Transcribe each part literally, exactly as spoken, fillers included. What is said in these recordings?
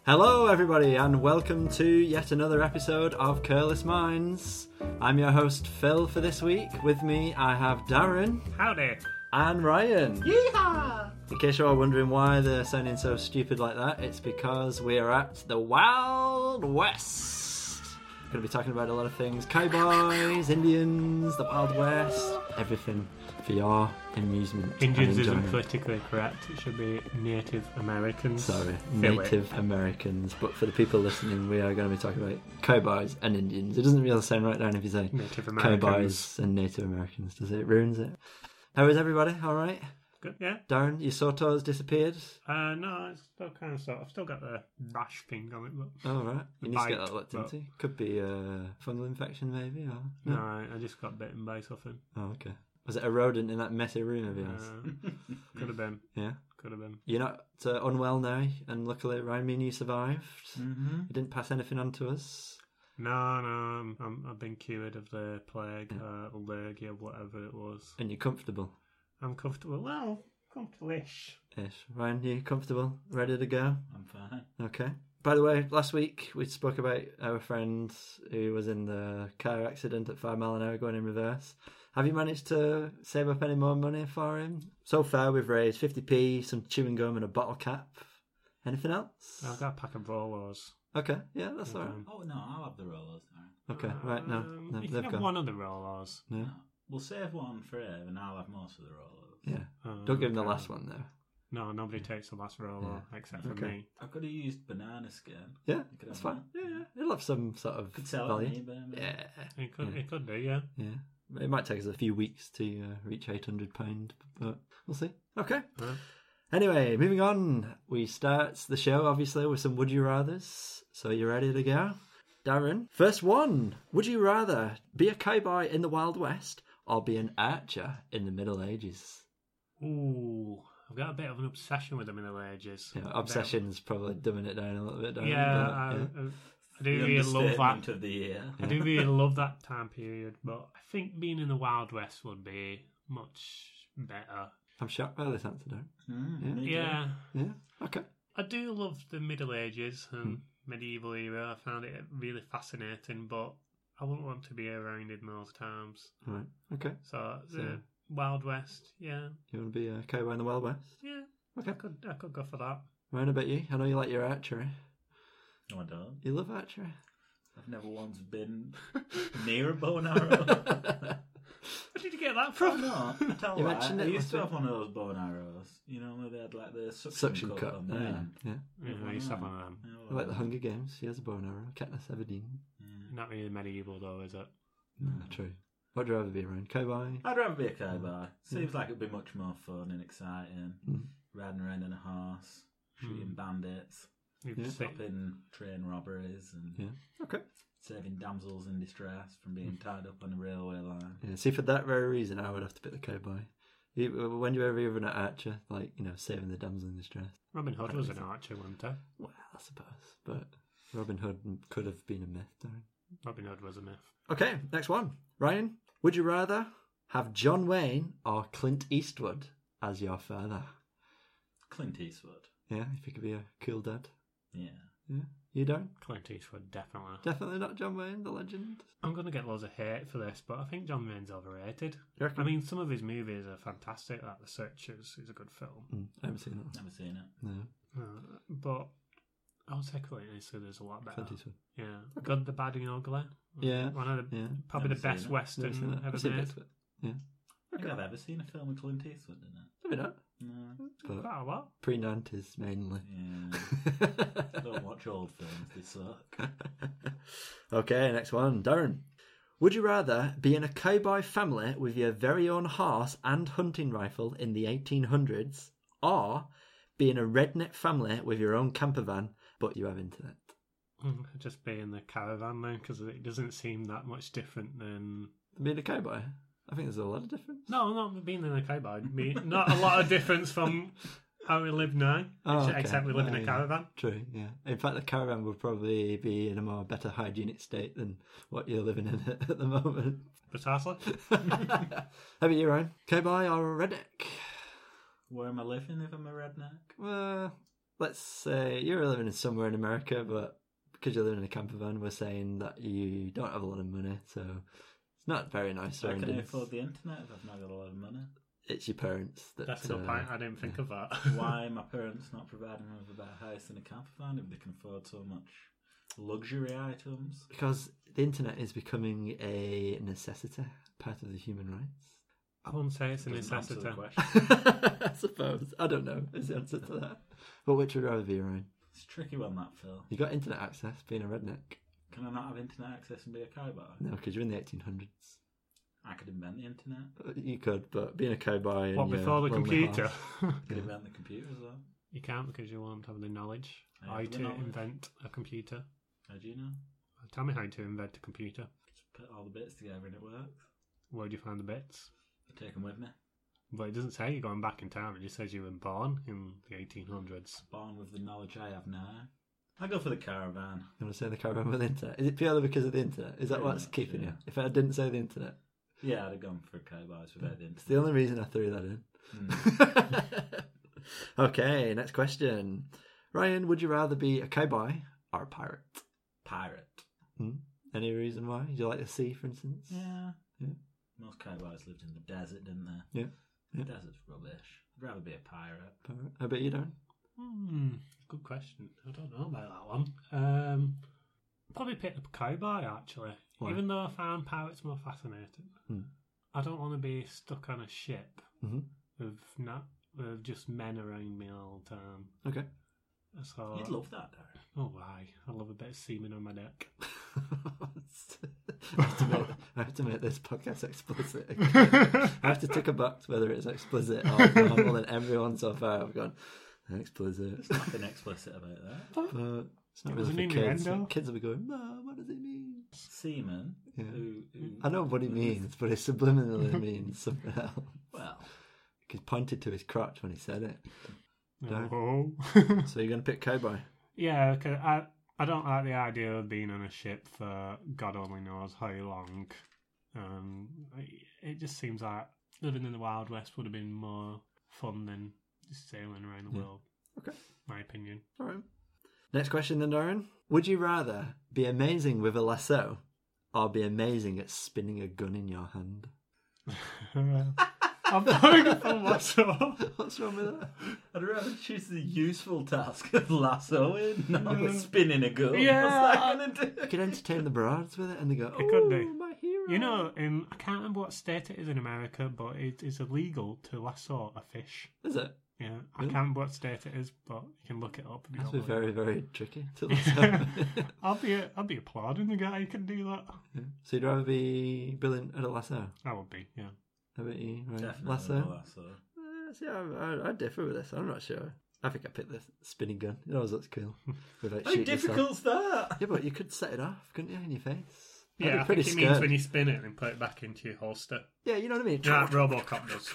Hello everybody and welcome to yet another episode of Careless Minds. I'm your host Phil for this week. With me I have Darren. Howdy. And Ryan. Yeehaw! In case you're wondering why they're sounding so stupid like that, it's because we are at the Wild West. We're going to be talking about a lot of things. Cowboys, Indians, the Wild West, everything for your amusement. Indians and isn't enjoyment. politically correct. It should be Native Americans. Sorry, Fill Native Americans. But for the people listening, we are going to be talking about cowboys and Indians. It doesn't really sound right down if you say Native Americans. cowboys and Native Americans, does it? It ruins it. How is everybody? All right? Good, yeah. Darren, your sore toes disappeared? Uh, no, it's still kind of sort. I've still got the rash thing on it, but Oh, right. You The need to get bite, that looked but- into. Could be a fungal infection, maybe. Or no, I just got bitten by something. Oh, okay. Was it a rodent in that messy room of yours? Uh, could have been. Yeah. Could have been. You're not uh, unwell now, and luckily, Ryan, me and you survived. Mm-hmm. You didn't pass anything on to us. No, no, I'm, I'm, I've been cured of the plague, uh, allergia, whatever it was. And you're comfortable. I'm comfortable. Well, comfortable-ish. Yes. Ryan, you comfortable? Ready to go? I'm fine. Okay. By the way, last week we spoke about our friend who was in the car accident at five mile an hour going in reverse. Have you managed to save up any more money for him? So far we've raised fifty p, some chewing gum and a bottle cap. Anything else? I've got a pack of Rolos. Okay, yeah, that's alright. Um, Oh no, I'll have the rollers. Darren. Okay, right, no, um, no you they've can have gone. one of the Rolos. No, No. We'll save one for him, and I'll have most of the rollers. yeah. Um, Don't give him the okay. last one though. No, nobody takes the last Rolo Yeah. except for Okay. me. I could have used banana skin. Yeah, You could that's have fine. Yeah, yeah. It'll have some sort of Could sell value. it on eBay. maybe. Yeah, It could, Yeah. it could do, yeah. yeah. But it might take us a few weeks to uh, reach eight hundred pounds, but we'll see. Okay. Right. Anyway, moving on. We start the show, obviously, with some Would You Rathers. So you ready to go? Darren, first one. Would you rather be a cowboy in the Wild West or be an archer in the Middle Ages? Ooh, I've got a bit of an obsession with the Middle Ages. Yeah, obsession's probably dumbing it down a little bit, don't Yeah, it? I, But, I, I do The really love understatement that. of the year. I do really love that time period, but I think being in the Wild West would be much better. I'm shocked by this answer, Darren. Mm, Yeah. me too. Yeah, Yeah, okay. I do love the Middle Ages and medieval era. I found it really fascinating, but I wouldn't want to be around in those times. Right, okay. So the So- Wild West, yeah, You want to be a cowboy in the Wild West? yeah, Okay. I could, I could go for that. Ryan, about you? I know you like your archery. No, I don't. You love archery? I've never once been near a bow and arrow. Where did you get that Oh from? no, I tell You you mentioned I, I it used to last have one of those bow and arrows. You know, where they had like the suction, Suction cup, cup. on Oh, the yeah. end. yeah. Yeah, I used to have one of them. Yeah, I like the well, Hunger Games. She has a bow and arrow. Katniss Everdeen. yeah. Not really medieval though, is it? No, true. What would you rather be around? Cowboy? I'd rather be a cowboy. Seems like it'd be much more fun and exciting. Mm. Riding around in a horse, shooting Mm. bandits, You'd Yeah. sit- stopping train robberies, and Yeah. Okay. saving damsels in distress from being tied up on a railway line. Yeah, see, for that very reason, I would have to pick the cowboy. You, when you ever even an archer, like, you know, saving the damsel in distress? Robin Hood was an archer, wasn't he? Well, I suppose. But Robin Hood could have been a myth, Darren. Robin Hood was a myth. Okay, next one. Ryan, would you rather have John Wayne or Clint Eastwood as your father? Clint Eastwood. Yeah, if you could be a cool dad. Yeah. Yeah, you don't? Clint Eastwood, definitely. Definitely not John Wayne, the legend. I'm going to get loads of hate for this, but I think John Wayne's overrated. You reckon? I mean, some of his movies are fantastic, like The Searchers is a good film. Mm, I haven't seen that. Never seen it. No, Uh, but I would say Clint Eastwood is a lot better. Clint Eastwood. Yeah. Good, the Bad, and the Ugly. Yeah. One of the, Yeah. probably Never the best seen it. Never seen Western that. ever I've seen made. bits of it. Yeah. I don't think I've ever seen a film with Clint Eastwood in it. Maybe not. No. But Quite a lot. pre-nineties mainly. Yeah. I don't watch old films, they suck. Okay, next one. Darren. Would you rather be in a cowboy family with your very own horse and hunting rifle in the eighteen hundreds, or be in a redneck family with your own camper van, but you have internet? Mm, Just be in the caravan then, because it doesn't seem that much different than. Being a cowboy? I think there's a lot of difference. No, not being in a cowboy. Be- Not a lot of difference from how we live now, Oh, ex- okay. except we live in Oh, a yeah. caravan. True, yeah. In fact, the caravan would probably be in a more better hygienic state than what you're living in at the moment. Precisely. How about you, Ryan? Cowboy or redneck? Where am I living if I'm a redneck? Well, let's say you're living in somewhere in America, but because you're living in a camper van, we're saying that you don't have a lot of money, so it's not very nice So can I surroundings. afford the internet if I've not got a lot of money? It's your parents that. That's a good uh, point. I didn't think of that. Why are my parents not providing me with a better house than a camper van if they can afford so much luxury items? Because the internet is becoming a necessity, part of the human rights. I wouldn't say it's a Doesn't answer necessity. the question. I suppose. I don't know. Is the answer to that? But which would rather be, Ryan? It's a tricky one, that, Phil. You got internet access, being a redneck. Can I not have internet access and be a cowboy? No, because you're in the eighteen hundreds. I could invent the internet. You could, but being a cowboy. And What, your before the lonely computer? horse- I could invent the computer as well. You can't because you won't have the knowledge. I How have the to knowledge. invent a computer. How do you know? Tell me how to invent a computer. Just put all the bits together and it works. Where do you find the bits? I take them with me. But it doesn't say you're going back in time. It just says you were born in the eighteen hundreds. Born with the knowledge I have now. I go for the caravan. You want to say the caravan with the internet? Is it purely because of the internet? Is that Pretty what's much, keeping yeah. you? If I didn't say the internet, Yeah, I'd have gone for cowboys without the it's internet. the only reason I threw that in. Mm. Okay, next question. Ryan, would you rather be a cowboy or a pirate? Pirate. Hmm? Any reason why? Do you like the sea, for instance? Yeah. Yeah. Most cowboys lived in the desert, didn't they? Yeah. Yeah. The desert's rubbish. I'd rather be a pirate. Pirate. I bet you don't. Hmm, good question. I don't know about that one. Um, probably pick the cowboy, actually. Why? Even though I found pirates more fascinating. Hmm. I don't want to be stuck on a ship Mm-hmm. with not with just men around me all the time. Okay. So, You'd love that, Darren. oh, why? I love a bit of semen on my deck. I, have to make, I have to make this podcast explicit. I have to tick a box whether it's explicit or normal, and everyone so far have gone, explicit. There's nothing explicit about that. But it's not It was really an for kids. innuendo. Kids will be going, Mom, what does it mean? Seamen, Yeah. who, who... I know what he means, but it subliminally means something else. Well, He pointed to his crotch when he said it. No. Oh. So you're going to pick cowboy? Yeah, cause I I don't like the idea of being on a ship for God only knows how long. Um, it just seems like living in the Wild West would have been more fun than just sailing around the Yeah. world. Okay. My opinion. All right. Next question then, Darren. Would you rather be amazing with a lasso or be amazing at spinning a gun in your hand? I'm going for lasso. What's wrong with that? I'd rather choose the useful task of lassoing, not spinning a gun. Yeah. What's that going to do? You could entertain the broads with it and they go, oh, It could do. my hero. You know, in, I can't remember what state it is in America, but it is illegal to lasso a fish. Is it? Yeah, I Really? can't remember what state it is, but you can look it up. And That's you'll be know. very, very tricky to lasso. I'll be I'll be applauding the guy who can do that. Yeah. So you'd rather be brilliant at a lasso? I would be, yeah. How about you? Right? Definitely Lasso? a lasso. Uh, see, I, I, I differ with this. I'm not sure. I think I picked the spinning gun. It always looks cool. Without How shooting yourself. difficult's that? Yeah, but you could set it off, couldn't you, in your face? That'd Yeah, be I pretty think it means scary. when you spin it and put it back into your holster. Yeah, you know what I mean? Yeah, like Robocop does.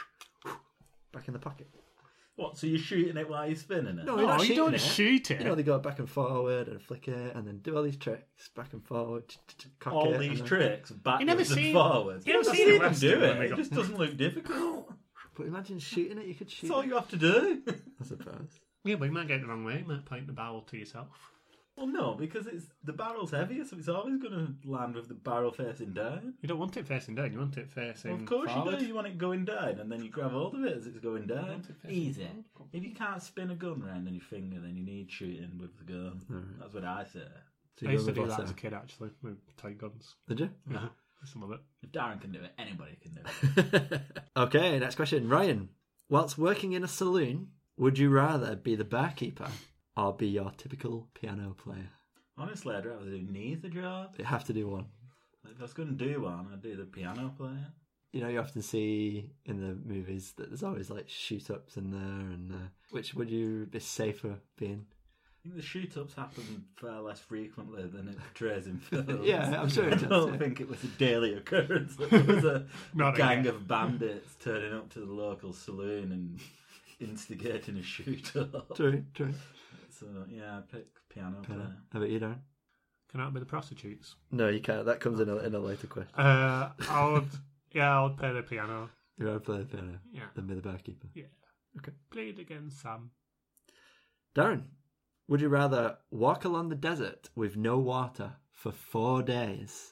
Back in the pocket. What, so you're shooting it while you're spinning it? No, you're not Oh, you shooting don't it. shoot it. You know, they go back and forward and flick it and then do all these tricks, back and forward, t- t- t- cock All it, these and then- tricks, backwards never and seen- forwards. you never I've seen seen it them wrestling do when it. they It go- just doesn't look difficult. But imagine shooting it, you could shoot That's all it, you have to do. I suppose. Yeah, but you might get it the wrong way. You might point the barrel to yourself. Well, no, because it's the barrel's heavier, so it's always going to land with the barrel facing down. You don't want it facing down. You want it facing Well, of course forward. you do. You want it going down, and then you grab hold of it as it's going down. want it facing Easy. forward. If you can't spin a gun round on your finger, then you need shooting with the gun. Alright. That's what I say. So I you used go to with do that lasso. as a kid, actually, with tight guns. Did you? Yeah, I used to love it. If Darren can do it, anybody can do it. Okay, next question. Ryan, whilst working in a saloon, would you rather be the barkeeper or be your typical piano player? Honestly, I'd rather do neither job. You have to do one. If I was going to do one, I'd do the piano player. You know, you often see in the movies that there's always like shoot ups in there, and uh, which would you be safer being? I think the shoot-ups happen far less frequently than it portrays in films. Yeah, I'm sure it I does, don't yeah. think it was a daily occurrence that there was a, Not a gang again. of bandits turning up to the local saloon and instigating a shoot-up. True, true. So, yeah, I'd pick piano Piano. player. How about you, Darren? Can that be the prostitutes? No, you can't. That comes in a, in a later question. Uh, I would. Yeah, I would play the piano. You'd rather play the piano Yeah, than be the barkeeper. yeah. Okay. Play it again, Sam. Darren, would you rather walk along the desert with no water for four days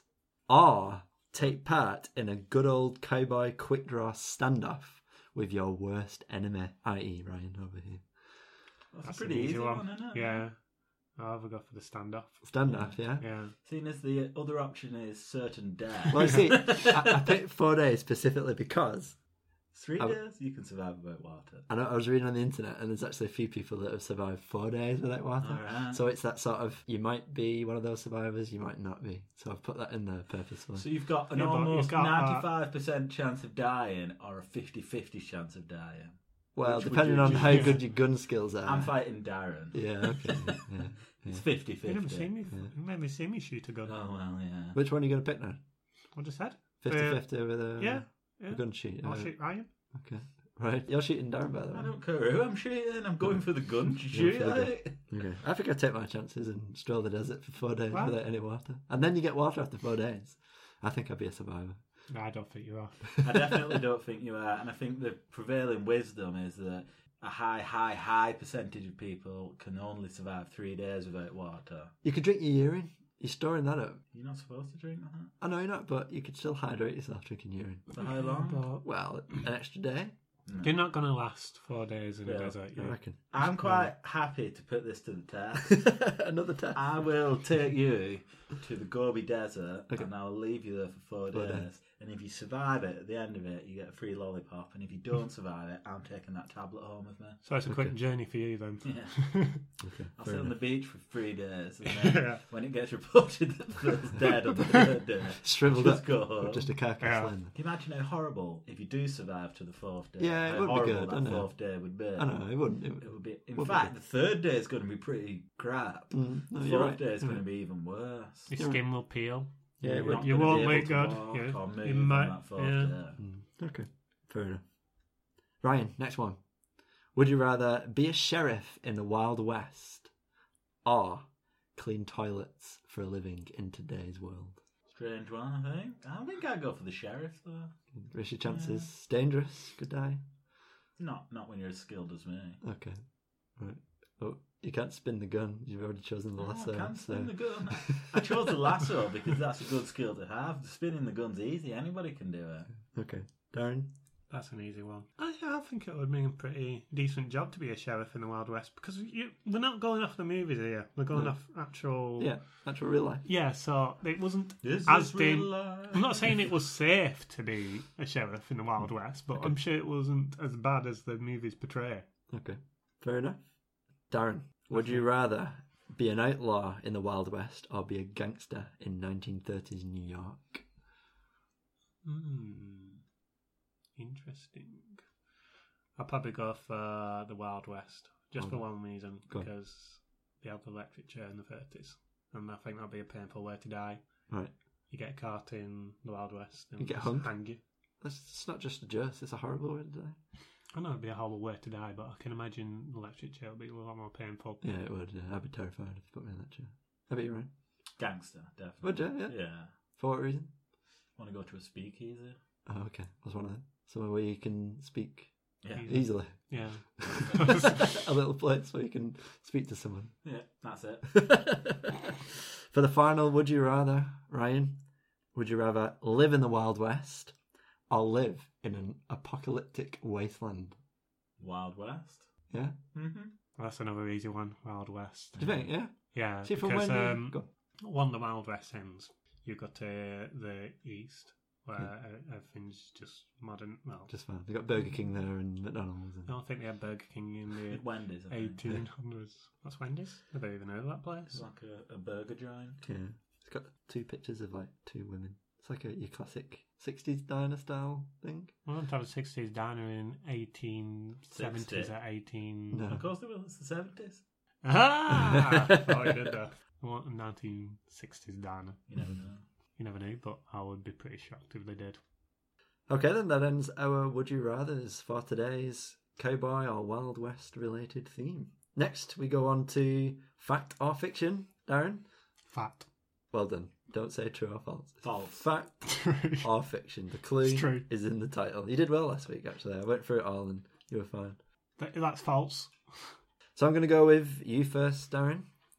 or take part in a good old cowboy quick draw standoff with your worst enemy, that is. Ryan over here? That's, That's a pretty an easy easy one. one, isn't it? Yeah. I'll have a go for the standoff. Standoff, yeah? Yeah. Seeing as the other option is certain death. Well, you see, I, I picked four days specifically because Three I- days you can survive without water. I know I was reading on the internet and there's actually a few people that have survived four days without water. Alright. So it's that sort of, you might be one of those survivors, you might not be. So I've put that in there purposefully. So you've got an Yeah, but you've almost got, uh, ninety-five percent chance of dying or a fifty-fifty chance of dying. Well, which would depending you on choose? how Yeah. good your gun skills are. I'm fighting Darren. Yeah, okay. yeah, yeah. It's You never fifty-fifty. seen me. Yeah. You never seen me shoot a gun. Oh, well, yeah. Which one are you going to pick now? What I said? fifty-fifty with a, Yeah. Yeah. a gun shoot? I'll uh, shoot Ryan. Okay. Right. You're shooting Darren, by the way. I don't care who I'm shooting. I'm going for the gun to You're shoot for the gun. it. Okay. I think I'd take my chances and stroll the desert for four days Well- without any water. And then you get water after four days. I think I'd be a survivor. No, I don't think you are. I definitely don't think you are. And I think the prevailing wisdom is that a high, high, high percentage of people can only survive three days without water. You could drink your urine. You're storing that up. You're not supposed to drink that. I know you're not, but you could still hydrate yourself drinking urine. For how long? But Well, an extra day, No. you're not going to last four days in Yeah, a desert. I Yeah. reckon. I'm quite happy to put this to the test. Another test. I will take you to the Gobi Desert Okay. and I'll leave you there for four, Four days. days. And if you survive it, at the end of it, you get a free lollipop. And if you don't survive it, I'm taking that tablet home with me. So it's a quick Okay. journey for you then. Yeah. Okay, I'll fair sit on the enough. beach for three days. And then Yeah. when it gets reported that Phil's dead on the third day, Shriveled just up. go home. Just a carcass Yeah. laying Can you imagine how horrible if you do survive to the fourth day? Yeah, it how would be horrible good, that wouldn't it? fourth day would be. there. I know, it wouldn't. It, It would be. In Would be fact, good. the third day is going to be pretty crap. mm, no, The you're fourth right. day is You're going to right. be even worse. Your You're skin will peel. Yeah, You're it would. not You gonna won't be look able to good. walk Yeah. or move You on might- that fourth yeah. day. Mm, okay, fair enough. Ryan, next one. Would you rather be a sheriff in the Wild West or clean toilets for a living in today's world? Strange one, I think. I think I'd go for the sheriff, though. Risk your chances. Dangerous. Could die. Not not when you're as skilled as me. Okay. Right. Oh, you can't spin the gun. You've already chosen the Oh, lasso. I can't so- spin the gun. I chose the lasso because that's a good skill to have. Spinning the gun's easy. Anybody can do it. Okay. Darren? That's an easy one. I, I think it would be a pretty decent job to be a sheriff in the Wild West because you, we're not going off the movies here. We're going No. off actual. Yeah, actual real life. Yeah, so it wasn't This as is real dim- life. I'm not saying it was safe to be a sheriff in the Wild West, but Okay. I'm sure it wasn't as bad as the movies portray. Okay. Fair enough. Darren, would you rather be an outlaw in the Wild West or be a gangster in nineteen thirties New York? Hmm. Interesting. I'll probably go for the Wild West, just for Okay. one reason, Go on. because they had the electric chair in the thirties, and I think that'd be a painful way to die. Right. You get caught in the Wild West and You get just hung? hang you. That's it's not just a joke, it's a horrible way to die. I know it'd be a horrible way to die, but I can imagine the electric chair would be a lot more painful. Yeah, it would. Yeah, I'd be terrified if you put me in that chair. I bet you're right. Gangster, definitely. Would you? Yeah. Yeah. For what reason? Want to go to a speakeasy? Oh, okay. That's one of them. Somewhere where you can speak Yeah. Easy. easily. Yeah. A little place where you can speak to someone. Yeah, that's it. For the final, would you rather, Ryan? Would you rather live in the Wild West or live in an apocalyptic wasteland? Wild West. Yeah? Mm-hmm. That's another easy one, Wild West. Do you think? Yeah? Yeah, See, from because when you- um, go on. when the Wild West ends, you go to the east, where uh everything's just modern. Well, Just fine. They've got Burger King there and McDonald's. I And... don't think they had Burger King in the Wendy's, I think. eighteen hundreds. That's Wendy's? I don't even know that place. It's like a, a burger joint. Yeah. It's got two pictures of like two women. It's like a your classic sixties diner style thing. I don't have a sixties diner in eighteen seventies sixty. or eighteen. No. Of course it was the seventies. Ah! Oh, you did that. I want a nineteen sixties diner. You never know. You never knew, but I would be pretty shocked if they did. Okay, then that ends our Would You Rathers for today's cowboy or Wild West related theme. Next, we go on to fact or fiction. Darren? Fat. Well done. Don't say true or false. False. Fact or fiction. The clue It's true. is in the title. You did well last week, actually. I went through it all and you were fine. That- That's false. So I'm going to go with you first, Darren.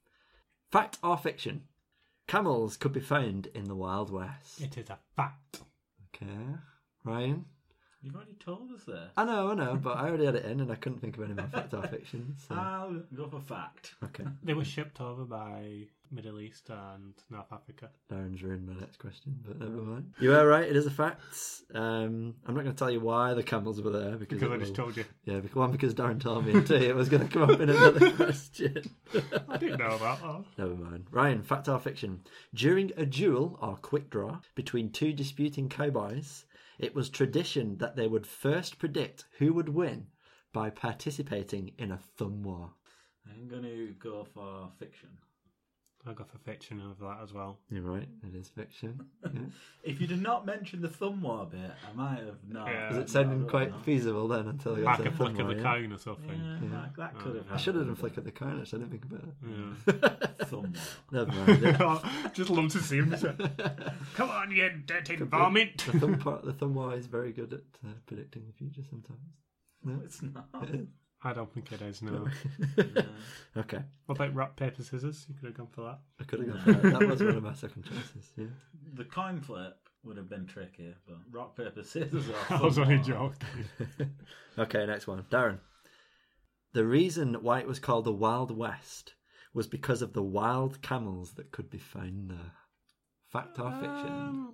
Fact or fiction? Camels could be found in the Wild West. It is a fact. Okay. Ryan? You've already told us there. I know, I know, but I already had it in and I couldn't think of any more fact or fiction. So. I'll go for fact. Okay. They were shipped over by Middle East and North Africa. Darren's ruined my next question, but never mind. You are right, it is a fact. Um, I'm not going to tell you why the camels were there. Because, Because I it just will- told you. Yeah, because, one, because Darren told me, and two, it was going to come up in another question. I didn't know about that. Never mind. Ryan, fact or fiction? During a duel or quick draw between two disputing cowboys, it was tradition that they would first predict who would win by participating in a thumb war. I'm going to go for fiction. I got for fiction over that as well. You're right, it is fiction. Yeah. If you did not mention the thumb war bit, I might have not. Yeah. Was not it sounding done quite that. feasible then until I got Like to a the flick thumb of war, the yeah? coin or something. Yeah, Yeah. That, that could have I should have done flick of the coin, actually, I didn't think about it. Yeah. Thumb war. Never mind. Yeah. Just love to see him. Come on, you dirty varmint. The thumb, part, the thumb war is very good at uh, predicting the future sometimes. No, it's not. It is. I don't think it is, no. Yeah. Okay, What about rock, paper, scissors? You could have gone for that. I could have gone for that. That was one of my second choices. Yeah. The coin flip would have been tricky, but rock, paper, scissors or I was thumb only war. joking. Okay, next one. Darren. The reason why it was called the Wild West was because of the wild camels that could be found there. Fact or fiction? Um,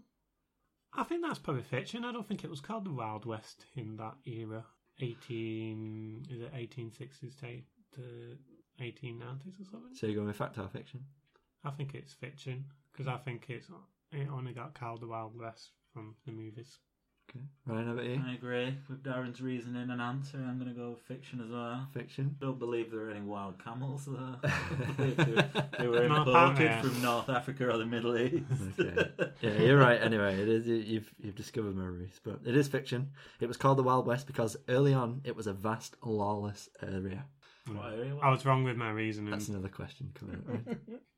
I think that's probably fiction. I don't think it was called the Wild West in that era. Eighteen is it eighteen sixties to eighteen nineties or something? So you're going with fact or fiction? I think it's fiction because I think it's it only got called the Wild West from the movies. Okay. Ryan, how about you? I agree with Darren's reasoning and answer. I'm going to go with fiction as well. Fiction? Don't believe there are any wild camels there. I believe they were, they were No, imported yeah. from North Africa or the Middle East. Okay. Yeah, you're right. Anyway, it is. You've you've discovered my ruse, but it is fiction. It was called the Wild West because early on it was a vast, lawless area. What area I was wrong with my reasoning. That's another question coming up. Right?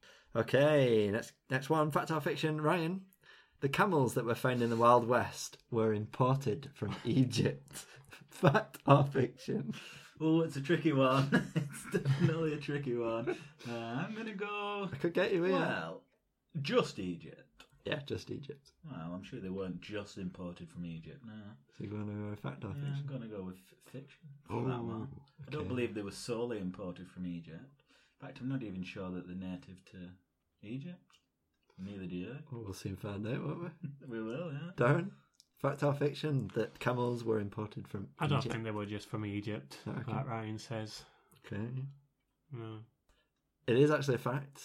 Okay, next next one. Fact or fiction? Ryan, the camels that were found in the Wild West were imported from Egypt. Fact or fiction? Oh, it's a tricky one. It's definitely a tricky one. Uh, I'm going to go... I could get you here. Well, just Egypt. Yeah, just Egypt. Well, I'm sure they weren't just imported from Egypt, no. So you're going to go with fact or Yeah, fiction? I'm going to go with f- fiction for Oh, that one. I don't okay. believe they were solely imported from Egypt. In fact, I'm not even sure that they're native to Egypt. Neither do you. Well, we'll soon find out, won't we? We will, yeah. Darren, fact or fiction that camels were imported from I don't Egypt? think they were just from Egypt, Okay. like Ryan says. Okay. No. It is actually a fact,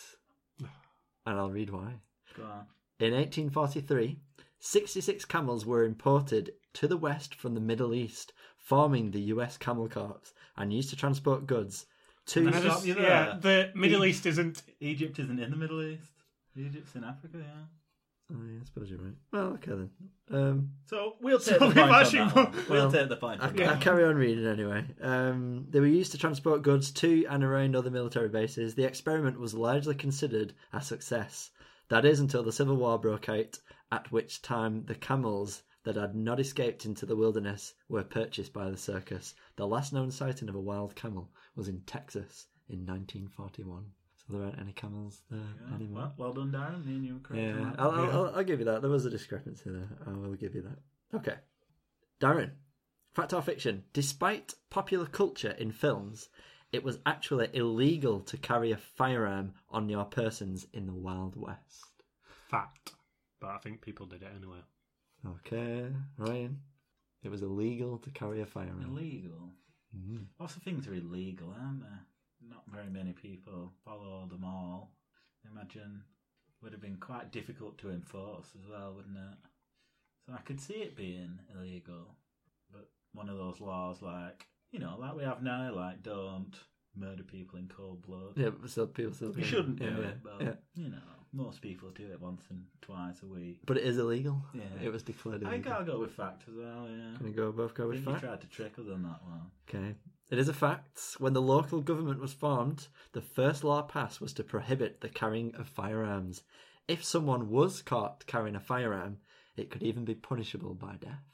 and I'll read why. Go on. In eighteen forty-three, sixty-six camels were imported to the west from the Middle East, forming the U S Camel Corps, and used to transport goods to... Can I I stop just- you there? yeah, the Middle E- East isn't. Egypt isn't in the Middle East. Egypt's in Africa, yeah. Oh, yeah, I suppose you're right. Well, okay then. Um, So we'll take So the we've point on actually that one. won. We'll Well, take the point I, on I that carry on reading anyway. Um, they were used to transport goods to and around other military bases. The experiment was largely considered a success. That is until the Civil War broke out, at which time the camels that had not escaped into the wilderness were purchased by the circus. The last known sighting of a wild camel was in Texas in nineteen forty-one. So there aren't any camels there Yeah. anymore. Well, well done, Darren. Me and you were correct on Yeah, that. I'll, I'll, I'll, I'll give you that. There was a discrepancy there. I will give you that. Okay. Darren, fact or fiction? Despite popular culture in films, it was actually illegal to carry a firearm on your persons in the Wild West. Fact. But I think people did it anyway. Okay, Ryan. It was illegal to carry a firearm. Illegal. Mm. Lots of things are illegal, aren't there? Not very many people follow them all. I imagine would have been quite difficult to enforce as well, wouldn't it? So I could see it being illegal, but one of those laws like, you know, like we have now, like don't murder people in cold blood. Yeah, but still, people still do You it. shouldn't do yeah, it, yeah, but, yeah. you know, most people do it once and twice a week. But it is illegal. Yeah. It was declared I think illegal. I'll go with fact as well, yeah. Can we go both go I with think you fact? tried to trick us on that one. Okay. It is a fact. When the local government was formed, the first law passed was to prohibit the carrying of firearms. If someone was caught carrying a firearm, it could even be punishable by death.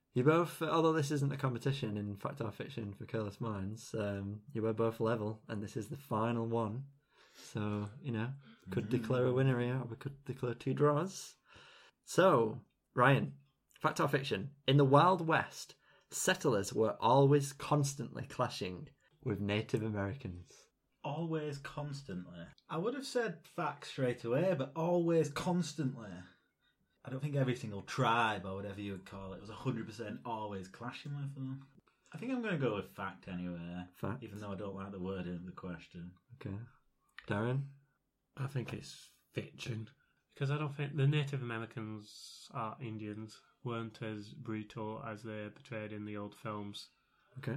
You both, although this isn't a competition in fact or fiction for Careless Minds, um, you were both level, and this is the final one. So, you know, could mm. declare a winner here, or we could declare two draws. So, Ryan, fact or fiction? In the Wild West, settlers were always constantly clashing with Native Americans. Always constantly. I would have said fact straight away, but always constantly. I don't think every single tribe, or whatever you would call it, was one hundred percent always clashing with them. I think I'm going to go with fact anyway. Fact? Even though I don't like the wording of the question. Okay. Darren? I think it's fiction. Because I don't think the Native Americans or Indians weren't as brutal as they're portrayed in the old films. Okay.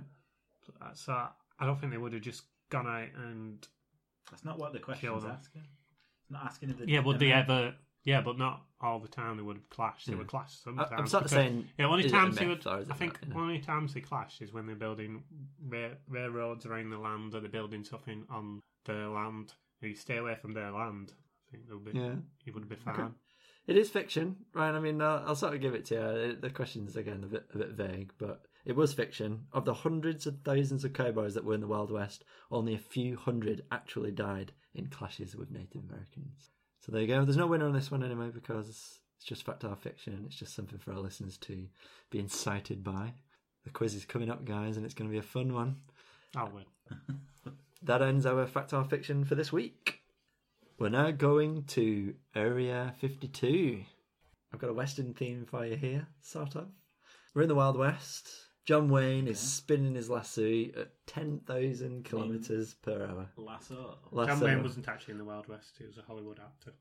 So I don't think they would have just gone out and... That's not what the question was asking. It's not asking if they... Yeah, would they ever... Yeah, but not all the time they would have clashed. They yeah. would clash sometimes. I'm sort of saying... Yeah, only times they would... I think not, you know? only times they clash is when they're building ra- railroads around the land, or they're building something on their land. If you stay away from their land, I think they'll be... Yeah. You would be fine. Okay. It is fiction, right? I mean, I'll, I'll sort of give it to you. The question's, again, a bit, a bit vague, but it was fiction. Of the hundreds of thousands of cowboys that were in the Wild West, only a few hundred actually died in clashes with Native Americans. So there you go. There's no winner on this one anyway, because it's just fact or fiction. It's just something for our listeners to be incited by. The quiz is coming up, guys, and it's going to be a fun one. I'll win. That ends our fact or fiction for this week. We're now going to Area fifty-two. I've got a Western theme for you here, sort of. We're in the Wild West. John Wayne is spinning his lasso at ten thousand kilometres per hour. Lasso? lasso. John Wayne wasn't actually in the Wild West. He was a Hollywood actor.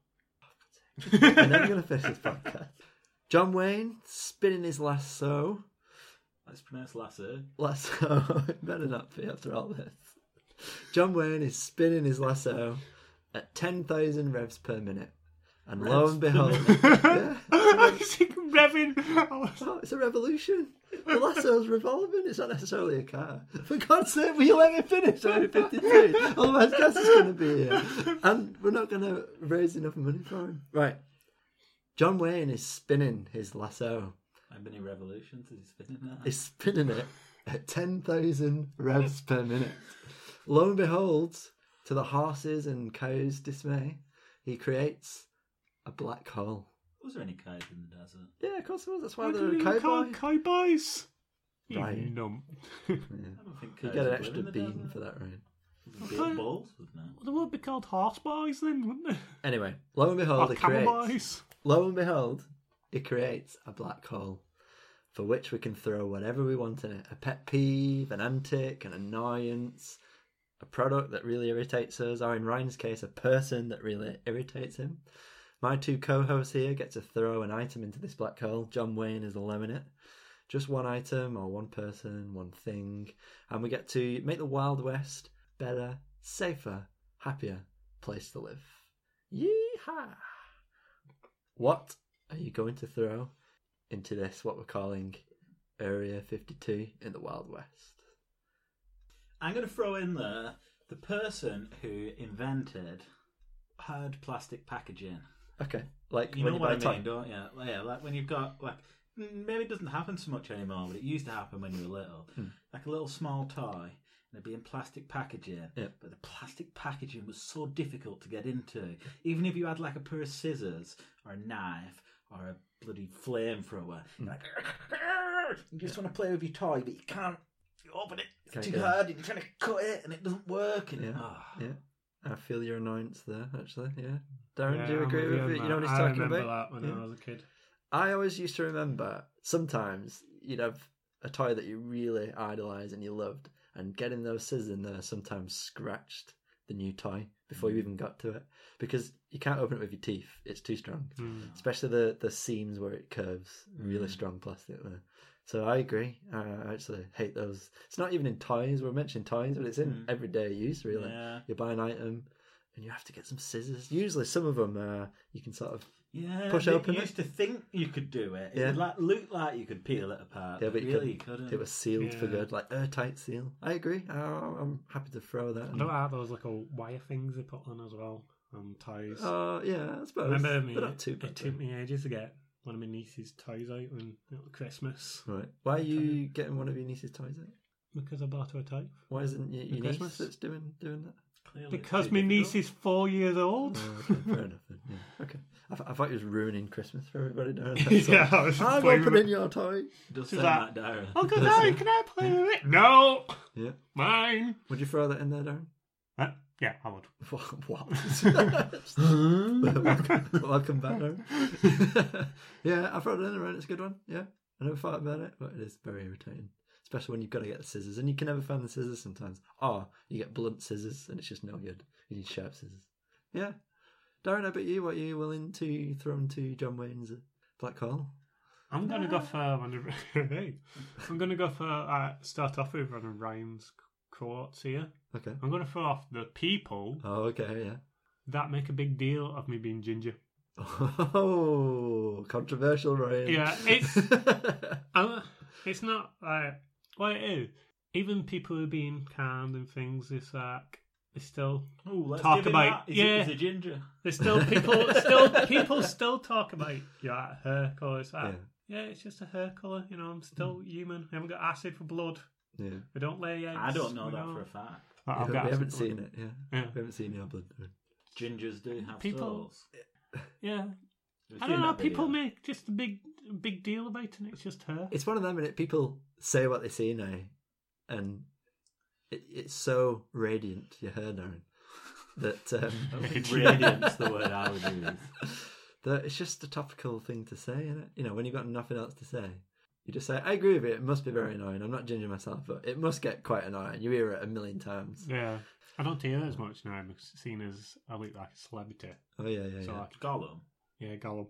I'm never going to finish this podcast. John Wayne spinning his lasso. Let's pronounce lasso. Lasso. It better not be after all this. John Wayne is spinning his lasso at ten thousand revs per minute. And revs lo and behold... yeah, Is he revving? Oh, it's a revolution. The lasso's revolving. It's not necessarily a car. For God's sake, will you let me finish? I'm fifty-three. Otherwise, Gus is going to be here. And we're not going to raise enough money for him. Right. John Wayne is spinning his lasso. How many revolutions is he spinning that? He's spinning it at ten thousand revs per minute. Lo and behold, to the horses and cows' dismay, he creates a black hole. Was there any cows in the desert? Yeah, of course there was. That's why How they're do you cowboys. call cowboys? Right. You numb. Yeah. I don't think You cows get an live extra in the bean desert. for that, right? Big Okay. balls, wouldn't it? Well, they would be called horse boys then, wouldn't they? Anyway, lo and behold, Or it camel creates. boys. Lo and behold, it creates a black hole for which we can throw whatever we want in it. A pet peeve, an antic, an annoyance, a product that really irritates us, or in Ryan's case, a person that really irritates him. My two co-hosts here get to throw an item into this black hole. John Wayne is allowing it. Just one item or one person, one thing. And we get to make the Wild West better, safer, happier place to live. Yeehaw! What are you going to throw into this, what we're calling Area fifty-two in the Wild West? I'm going to throw in there the person who invented hard plastic packaging. Okay, like You when know you what buy I a toy. mean, don't you? Like, yeah, like when you've got, like, maybe it doesn't happen so much anymore, but it used to happen when you were little. Hmm. Like a little small toy, and it'd be in plastic packaging, Yeah. but the plastic packaging was so difficult to get into. Even if you had like a pair of scissors, or a knife, or a bloody flamethrower, Hmm. you're like, you just want to play with your toy, but you can't. You open it, it's Can't too get it. hard, and you're trying to cut it, and it doesn't work. And, Yeah, oh. yeah. I feel your annoyance there, actually, yeah. Darren, Yeah, do you I'm agree with with you on it? You that. know what he's I talking remember about? that when Yeah. I was a kid. I always used to remember sometimes you'd have a toy that you really idolised and you loved, and getting those scissors in there sometimes scratched the new toy before you even got to it, because you can't open it with your teeth. It's too strong. Mm. Especially the, the seams where it curves. Really Mm. strong plastic there. So I agree. I actually hate those. It's not even in toys. We're mentioning toys, but it's in Mm. everyday use, really. Yeah. You buy an item and you have to get some scissors. Usually some of them uh, you can sort of... Yeah, Push they open it. used to think you could do it. It Yeah. would like, look like you could peel it apart. Yeah, but but you really you couldn't. couldn't. It was sealed for Yeah. good, like airtight seal. I agree. I, I'm happy to throw that. I don't like those little wire things they put on as well, on toys. Oh, yeah, I suppose. Remember me? They're not too It bad. took me ages to get one of my niece's toys out on Christmas Right. Why are you getting one of your niece's toys out? because I bought her a toy. Why isn't your, your For niece Christmas? that's doing doing that? Clearly it's Because too my niece difficult. is four years old. Oh, okay, fair enough. Then. Yeah. Okay. I, th- I thought he was ruining Christmas for everybody. Down Yeah, I was just I'm playing with opening it. your toy. It does She's say like, that, Darren. Uncle Darren, can I play with it? No, Yeah. mine. Would you throw that in there, Darren? Uh, yeah, I would. What? welcome, welcome back, Darren. Yeah, I throw it in there, and it's a good one. Yeah, I never thought about it, but it is very irritating. Especially when you've got to get the scissors, and you can never find the scissors sometimes. Or you get blunt scissors, and it's just no good. You need sharp scissors. Yeah. Darren, how about you? What are you willing to throw into John Wayne's black hole? I'm gonna go for one of, hey, I'm gonna go for uh, start off with one of Ryan's quotes here. Okay. I'm gonna throw off the people Oh, okay, yeah. that make a big deal of me being ginger. Oh, controversial, Ryan. Yeah, it's uh, it's not like what it is. Even people who are being kind and things, it's like they still Ooh, let's talk give him about- that. Is yeah. it, is it ginger? there's still people still people still talk about yeah hair colour. It's like, Yeah. yeah, it's just a hair colour. You know, I'm still human. I haven't got acid for blood. Yeah. We don't lay eggs. I don't know we that don't- for a fact. Oh, Yeah, I've we got haven't acid for seen blood. it, yeah. Yeah. We haven't seen your blood. Gingers do have People- souls. Yeah, We've I seen don't know. that video. People make just a big, big deal about it. And it's just her. It's one of them, and people say what they see now, and it, it's so radiant, your hair, Darren, that, um, I don't think radiant's the word I would use. that it's just a topical thing to say, isn't it? You know, when you've got nothing else to say, you just say, I agree with it, it must be very annoying. I'm not ginger myself, but it must get quite annoying. You hear it a million times. Yeah, I don't hear as much now because seen as I look like a celebrity. Oh, yeah, yeah, So yeah. like, Gollum. yeah, Gollum.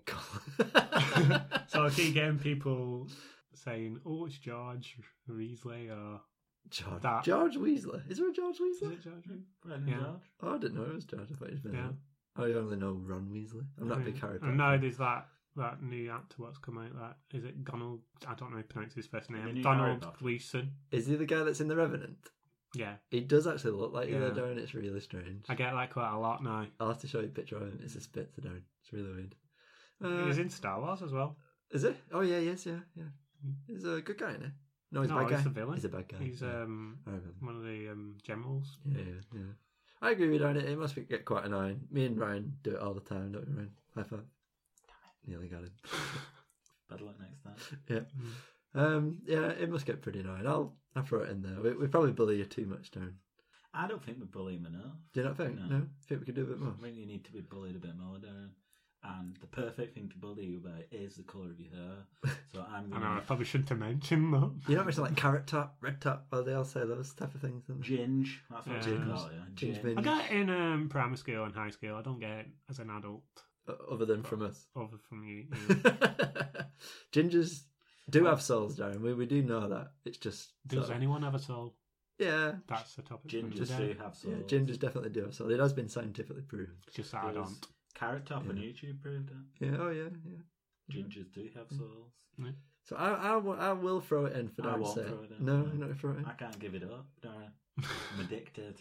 So I keep getting people saying, "Oh, it's George Weasley," or George, That- George Weasley. Is there a George is Weasley? it George? Weasley? Brendan Yeah. George. Oh, I didn't know it was George. I thought he was been Yeah. out. I only know Ron Weasley. I'm not a big Harry Potter. And now there's that that new actor what's come out. That is it. Donald. I don't know how to pronounce his first The name. new Harry Donald Potter. Gleeson. Is he the guy that's in The Revenant? Yeah, He does actually look like you Yeah. there, Darren. It's really strange. I get that quite a lot now. I'll have to show you a picture of him. It's a spit to Darren. It's really weird. Uh, He's in Star Wars as well. Is it? Oh, yeah, yes, yeah, yeah. He's a good guy, isn't he? No, he's No, a bad he's guy. the villain. He's a bad guy. He's yeah. um I remember. one of the um generals. Yeah, yeah, yeah. I agree with Darren. It must be, get quite annoying. Me and Ryan do it all the time, don't we, Ryan? High five. Nearly got him. Better luck next time. Yeah. Um, yeah, it must get pretty annoying. I'll, I'll throw it in there. We, we probably bully you too much, Darren. I don't think we bully him enough. Do you not think? No. No? Think we could do a bit more? I think you need to be bullied a bit more, Darren. And the perfect thing to bully you about is the colour of your hair. So I'm I going know. I to probably shouldn't have mentioned that. You don't mention like carrot top, red top, well, they all say those type of things. Don't they? ginge. That's what Yeah. we call it. Yeah. Ginge Ginge. bin. I got it in um, primary school and high school. I don't get it as an adult, Uh, Other than from us. other from you. you. Gingers do have souls, Darren. We, we do know that. It's just. Does sort of- anyone have a soul? Yeah. That's the topic. for Gingers today. do have Yeah, souls. gingers definitely do have souls. It has been scientifically proven. It's just that I There's don't. Carrot Top on Yeah. YouTube proved it. Yeah, oh yeah, yeah. Gingers do have souls. So I, I, will- I will throw it in for I Darren's won't sake. throw it in. No, No. you're not going to throw it in? I can't give it up, Darren. I'm addicted.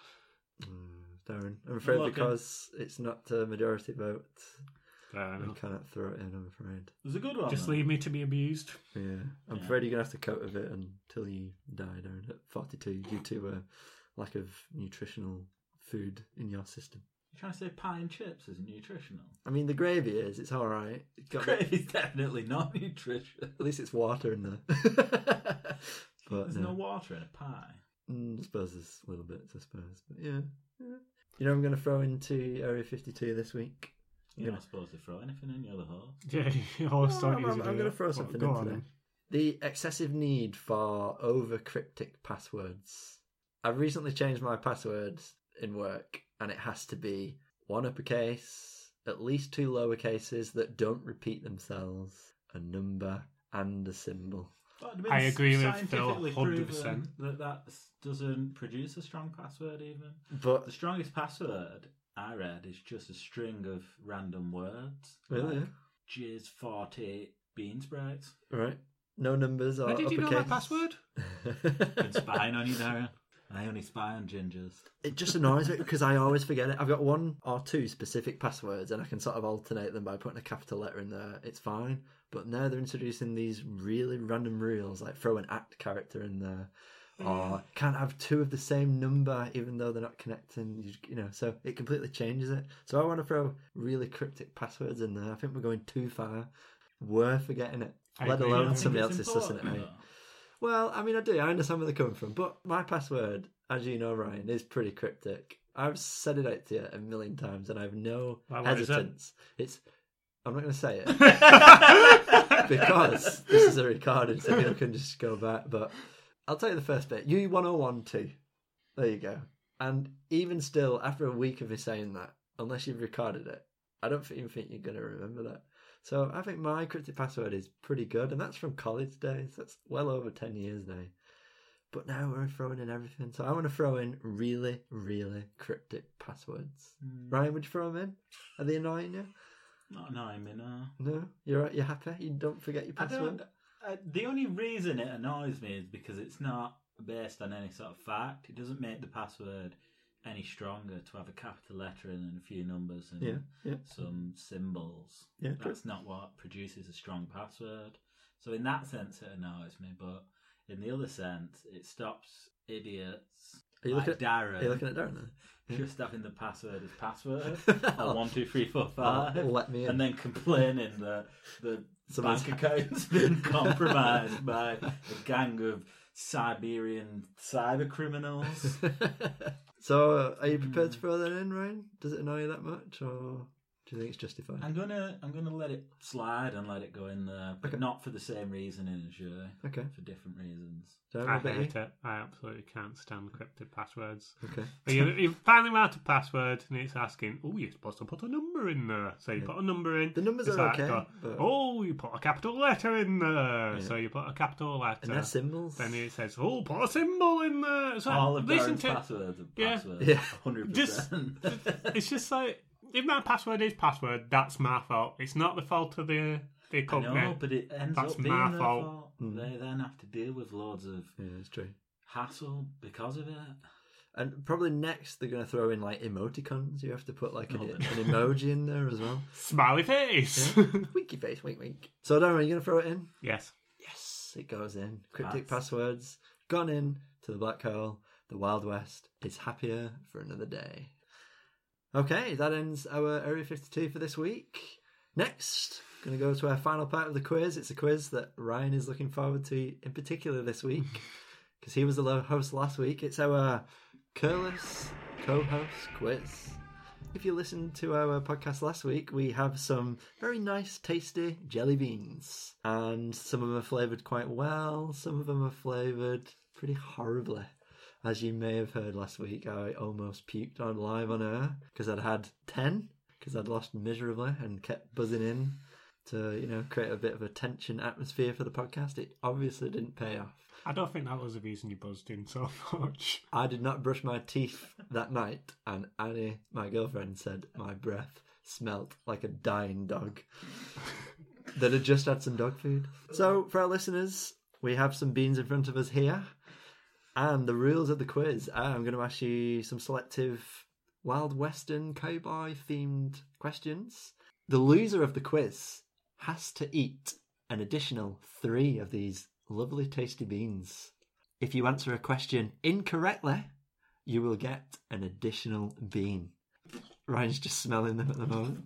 Mm, Darren, I'm afraid looking. because it's not a majority vote, Fair I enough. cannot throw it in, I'm afraid. There's a good one. Just though. leave me to be abused. Yeah, I'm Yeah. afraid you're going to have to cope with it until you die, Darren, at forty-two, due to a lack of nutritional food in your system. You're trying to say pie and chips is nutritional. I mean, the gravy is, it's alright. It's got Gravy's definitely not nutritional. At least it's water in there. But There's no. no water in a pie. Mm, I suppose there's little bits, I suppose. But yeah. yeah. You know, I'm going to throw into Area fifty-two this week. You're Yeah. not supposed to throw anything in, you're the host. Yeah, you always No, don't I'm, usually I'm do going to that. throw Well, something go in on today. then. The excessive need for over cryptic passwords. I've recently changed my passwords in work, and it has to be one uppercase, at least two lowercases that don't repeat themselves, a number, and a symbol. But it's been I agree with scientifically Phil, one hundred percent. proven That that doesn't produce a strong password even. But The strongest password I read is just a string of random words. really, Like jizz forty bean sprouts. right? No numbers or How did you know uppercase. my password? Been spying on you, Darren. I only spy on gingers. It just annoys me because I always forget it. I've got one or two specific passwords and I can sort of alternate them by putting a capital letter in there. It's fine. But now they're introducing these really random rules, like throw an at character in there. Or can't have two of the same number even though they're not connecting. You, you know, so it completely changes it. So I want to throw really cryptic passwords in there. I think we're going too far. We're forgetting it. I let agree. alone I somebody think else it's is sussing it important, out. though. Well, I mean, I do. I understand where they're coming from. But my password, as you know, Ryan, is pretty cryptic. I've said it out to you a million times and I have no Well, what is it? hesitance. It's. I'm not going to say it because this is a recording, so people can just go back. But I'll tell you the first bit. U one oh one two. There you go. And even still, after a week of me saying that, unless you've recorded it, I don't even think you're going to remember that. So I think my cryptic password is pretty good, and that's from college days. That's well over ten years now. But now we're throwing in everything. So I want to throw in really, really cryptic passwords. Mm. Ryan, would you throw them in? Are they annoying you? Not annoying me, no. No? You're you're happy? You don't forget your I password? don't. Uh, the only reason it annoys me is because it's not based on any sort of fact. It doesn't make the password any stronger to have a capital letter in and a few numbers and Yeah, yeah. some symbols. Yeah, true. That's not what produces a strong password. So in that sense, it annoys me. But in the other sense, it stops idiots Are you like looking at, Darren are you looking at Darren now? Yeah. just having the password as password or one two three four five, Oh, let me in. and then complaining that the Someone's- bank account's been compromised by a gang of Siberian cyber criminals. So, uh, are you prepared to throw that in, Ryan? Does it annoy you that much, or do you think it's justified? I'm gonna I'm gonna let it slide and let it go in there, but Okay. not for the same reasoning as you, Okay. for different reasons. Darren, I what about you? hate it. I absolutely can't stand cryptic passwords. Okay. But you, you finally write a password and it's asking, oh, you're supposed to put a number in there. So you Yeah. put a number in. The numbers It's are like, okay, uh, but- oh, you put a capital letter in there. Yeah. So you put a capital letter. And they're symbols? Then it says, oh, put a symbol in there. So All of listen Darren's to passwords are Yeah. passwords. Yeah. one hundred Just, percent. it's just like, if my password is password, that's my fault. It's not the fault of the, the I company. know, but it ends That's up being my their fault. fault. Mm. They then have to deal with loads of Yeah, it's true. hassle because of it. And probably next they're going to throw in like emoticons. You have to put like an, Oh, an then. emoji in there as well. Smiley face. Winky face, wink, wink. So, Darren, are you going to throw it in? Yes. Yes, it goes in. Cryptic That's- passwords gone in to the black hole. The Wild West is happier for another day. Okay, that ends our Area fifty-two for this week. Next, going to go to our final part of the quiz. It's a quiz that Ryan is looking forward to in particular this week because he was the host last week. It's our Curless co-host quiz. If you listened to our podcast last week, we have some very nice, tasty jelly beans. And some of them are flavoured quite well. Some of them are flavoured pretty horribly. As you may have heard last week, I almost puked on live on air because I'd had ten, because I'd lost miserably and kept buzzing in to, you know, create a bit of a tension atmosphere for the podcast. It obviously didn't pay off. I don't think that was the reason you buzzed in so much. I did not brush my teeth that night, and Annie, my girlfriend, said my breath smelt like a dying dog that had just had some dog food. So, for our listeners, we have some beans in front of us here, and the rules of the quiz are I'm going to ask you some selective Wild Western cowboy themed questions. The loser of the quiz has to eat an additional three of these lovely tasty beans. If you answer a question incorrectly, you will get an additional bean. Ryan's just smelling them at the moment.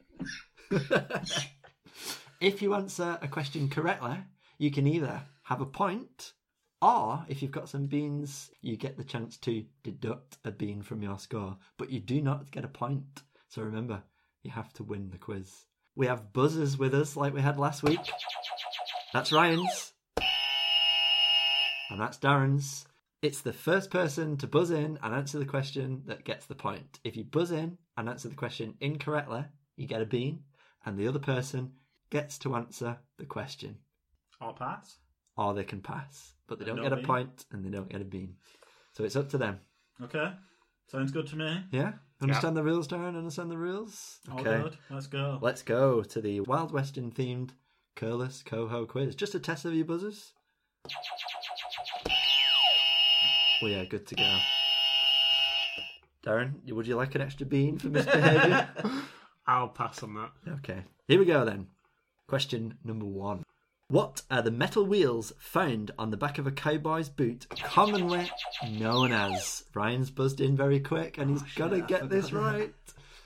If you answer a question correctly, you can either have a point, or if you've got some beans, you get the chance to deduct a bean from your score, but you do not get a point. So remember, you have to win the quiz. We have buzzers with us like we had last week. That's Ryan's. And that's Darren's. It's the first person to buzz in and answer the question that gets the point. If you buzz in and answer the question incorrectly, you get a bean, and the other person gets to answer the question. Or pass. Or they can pass, but they And don't no get a bean? point and they don't get a bean. So it's up to them. Okay. Sounds good to me. Yeah? Understand the rules, Darren? Understand the rules? All good. Let's go. Let's go to the Wild Western themed Curless Coho quiz. Just a test of your buzzers. We are good to go. Darren, would you like an extra bean for misbehaviour? I'll pass on that. Okay, here we go then. Question number one. What are the metal wheels found on the back of a cowboy's boot commonly known as? Ryan's buzzed in very quick and he's Oh, got to shit, I get this forgot that. right.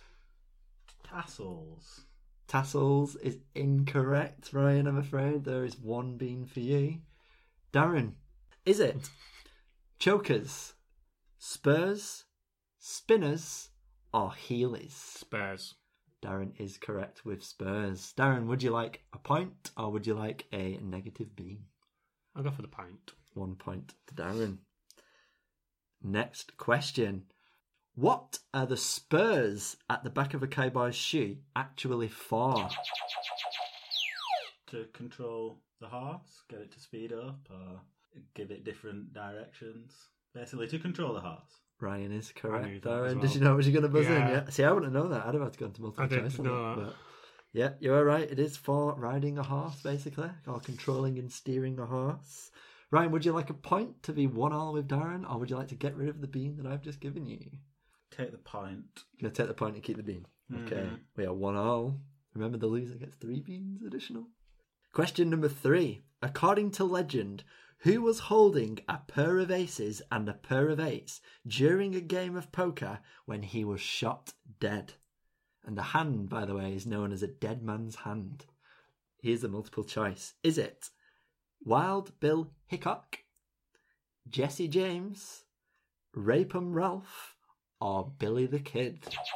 Tassels. Tassels is incorrect, Ryan, I'm afraid. There is one bean for you. Darren, is it chokers, spurs, spinners, or heelys? Spurs. Darren is correct with spurs. Darren, would you like a point or would you like a negative bean? I'll go for the pint. One point to Darren. Next question. What are the spurs at the back of a cowboy's shoe actually for? To control the horse, get it to speed up, or give it different directions. Basically, to control the horse. Ryan is I correct. knew that as Darren, well. did you know was you going to buzz in? Yeah. Yeah. See, I wouldn't know that. I'd have had to go into multiple I didn't choice on know it, that. but yeah, you're right. It is for riding a horse, basically, or controlling and steering a horse. Ryan, would you like a point to be one all with Darren, or would you like to get rid of the bean that I've just given you? Take the point. You're going to take the point and keep the bean. Okay, Mhm. we are one all. Remember, the loser gets three beans additional. Question number three. According to legend, who was holding a pair of aces and a pair of eights during a game of poker when he was shot dead? And the hand, by the way, is known as a dead man's hand. Here's the multiple choice. Is it Wild Bill Hickok, Jesse James, Rapum Ralph, or Billy the Kid?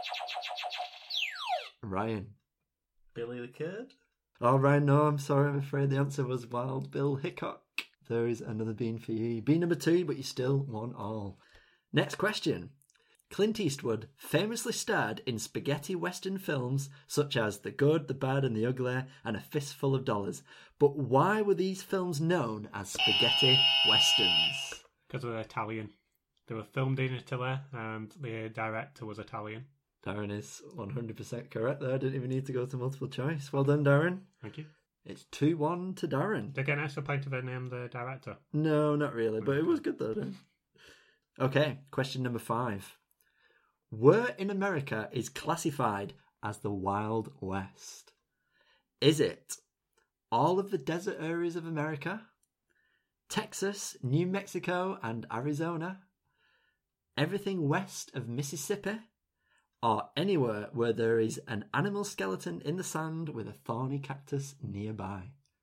Ryan. Billy the Kid? Oh, Ryan, no, I'm sorry. I'm afraid the answer was Wild Bill Hickok. There is another bean for you. Bean number two, but you still won all. Next question. Clint Eastwood famously starred in spaghetti western films such as The Good, the Bad and the Ugly and A Fistful of Dollars. But why were these films known as spaghetti westerns? Because they're Italian. They were filmed in Italy and the director was Italian. Darren is one hundred percent correct there. I didn't even need to go to multiple choice. Well done, Darren. Thank you. It's two one to Darren. Did I get an extra point if I named the director? No, not really, but it was good though. Didn't it? Okay, question number five. Where in America is classified as the Wild West? Is it all of the desert areas of America, Texas, New Mexico, and Arizona, everything west of Mississippi, or anywhere where there is an animal skeleton in the sand with a thorny cactus nearby?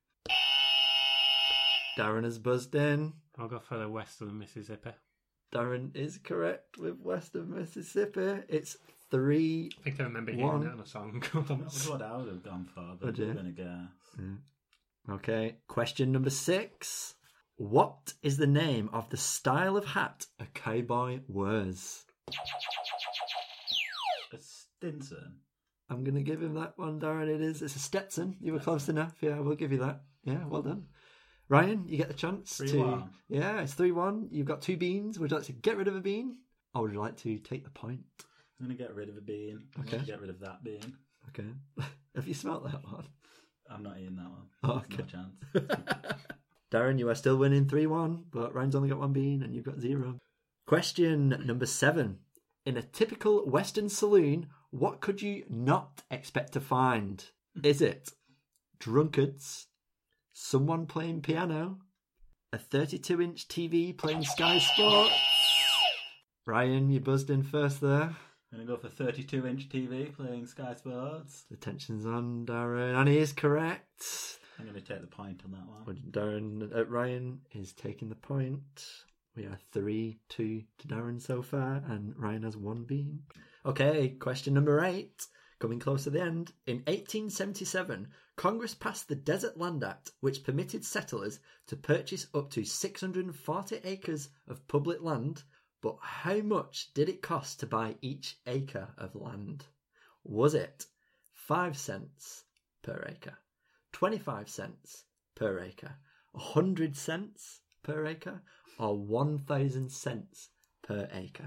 Darren has buzzed in. I'll go for the west of the Mississippi. Darren is correct with west of Mississippi. It's three. I think I remember One. hearing it on a song. That was what I would have gone for, but Would you? I'm going to guess. Okay, question number six. What is the name of the style of hat a cowboy wears? A Stinson. I'm going to give him that one, Darren. It is. It's a Stetson. You were close enough. Yeah, we'll give you that. Yeah, well done. Ryan, you get the chance three to. one. Yeah, it's three one. You've got two beans. Would you like to get rid of a bean? Or would you like to take the point? I'm going to get rid of a bean. I'm Okay. going to get rid of that bean. Okay. Have you smelt that one? I'm not eating that one. Oh, There's okay. no chance. Darren, you are still winning three one, but Ryan's only got one bean and you've got zero. Question number seven. In a typical Western saloon, what could you not expect to find? Is it drunkards, someone playing piano, a thirty-two inch T V playing Sky Sports? Ryan, you buzzed in first there. I'm going to go for thirty-two inch T V playing Sky Sports. The tension's on, Darren, and he is correct. I'm going to take the point on that one. But Darren, uh, Ryan is taking the point. We are three two to Darren so far, and Ryan has one bean. Okay, question number eight. Coming close to the end. In eighteen seventy-seven, Congress passed the Desert Land Act, which permitted settlers to purchase up to six hundred forty acres of public land. But how much did it cost to buy each acre of land? Was it five cents per acre, twenty-five cents per acre, one hundred cents per acre, or one thousand cents per acre?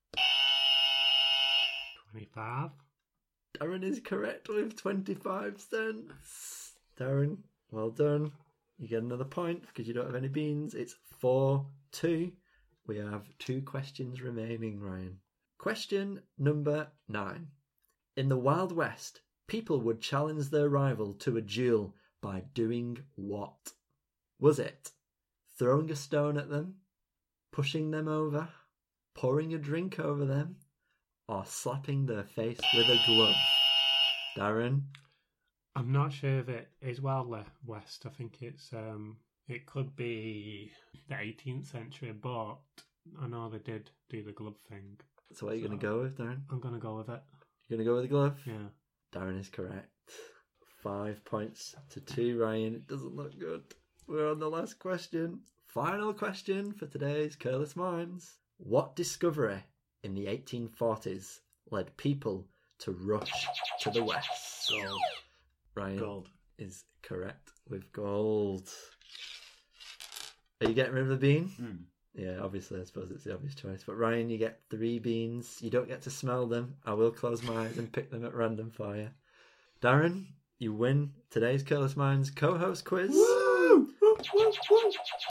twenty-five. Darren is correct with twenty-five cents. Darren, well done. You get another point because you don't have any beans. It's four two. We have two questions remaining, Ryan. Question number nine. In the Wild West, people would challenge their rival to a duel by doing what? Was it throwing a stone at them, pushing them over, pouring a drink over them, or slapping their face with a glove? Darren? I'm not sure if it is Wild West. I think it's um, it could be the eighteenth century, but I know they did do the glove thing. So what are you So- going to go with, Darren? I'm gonna go with it. You're going to go with the glove? Yeah. Darren is correct. Five points to two, Ryan. It doesn't look good. We're on the last question. Final question for today's Careless Minds. What discovery in the eighteen forties led people to rush to the west? Gold. Ryan Gold. is correct with gold. Are you getting rid of the bean? Mm. Yeah, obviously, I suppose it's the obvious choice. But Ryan, you get three beans. You don't get to smell them. I will close my eyes and pick them at random for you. Darren, you win today's Careless Minds co-host quiz. Woo! Woo, woo, woo.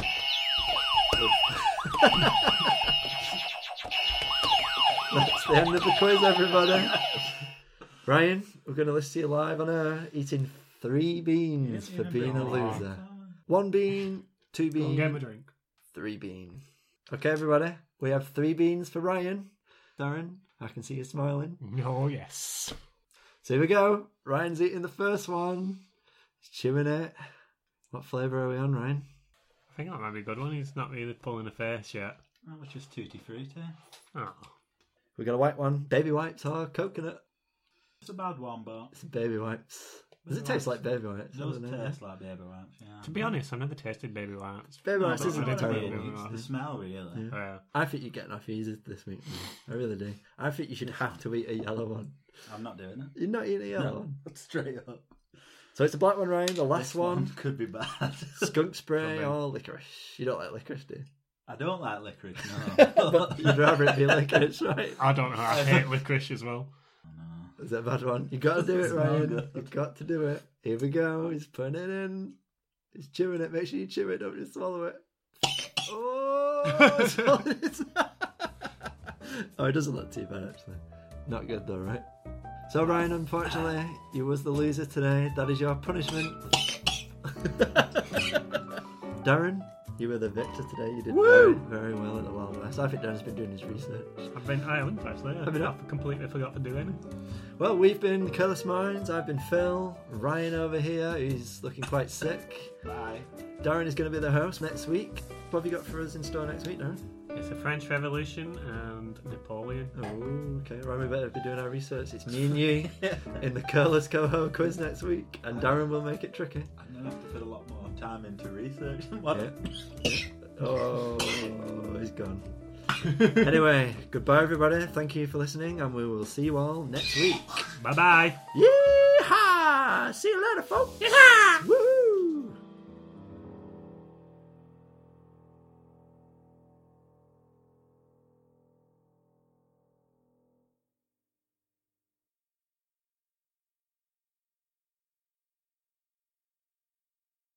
That's the end of the quiz, everybody. Ryan, we're going to list you live on air eating three beans You for didn't being even a bring it loser. up. One bean, two Go and get him a beans, drink. three beans. Okay, everybody, we have three beans for Ryan. Darren, I can see you smiling. Oh yes. So here we go. Ryan's eating the first one. He's chewing it. What flavour are we on, Ryan? I think that might be a good one. He's not really pulling a face yet. That was just tutti frutti. Oh. We got a white one. Baby wipes or coconut? It's a bad one, but It's baby wipes. Does it Baby taste wipes. like baby wipes? it does doesn't it? taste like baby wipes. Yeah. To be honest, I've never tasted baby wipes. Baby No, wipes but isn't I don't know what I terrible. mean. It's the smell, really. Yeah. Uh, I think you're getting off easy this week. Man. I really do. I think you should have to eat a yellow one. I'm not doing it. You're not eating a yellow No, one. straight up. So it's a black one, Ryan. The last This one. could be bad. Skunk spray Something. or licorice. You don't like licorice, do you? I don't like licorice, no. But you'd rather it be licorice, right? I don't know. I hate licorice as well. Oh, no. Is that a bad one? You got to do it, It's not Ryan. good. You've got to do it. Here we go. He's putting it in. He's chewing it. Make sure you chew it. Don't just swallow it. Oh, swallowed it. Oh, it doesn't look too bad actually. Not good though, right? So Ryan, unfortunately, you was the loser today. That is your punishment. Darren, you were the victor today. You did very, Woo! very well at the Wild West. I think Darren's been doing his research. I've been Ireland actually. Have you not? I completely forgot to do anything. Well, we've been Careless Minds. I've been Phil. Ryan over here, who's looking quite sick. Bye. Darren is going to be the host next week. What have you got for us in store next week, Darren? It's the French Revolution and Napoleon. Oh, okay. Ryan, we better be doing our research. It's me and you in the Careless Coho quiz next week, and Darren will make it tricky. I'm going to have to put a lot more time into research. What? Yeah. Oh, he's gone. Anyway, goodbye, everybody. Thank you for listening, and we will see you all next week. Bye bye. Yeehaw! See you later, folks. Yeehaw! Woo!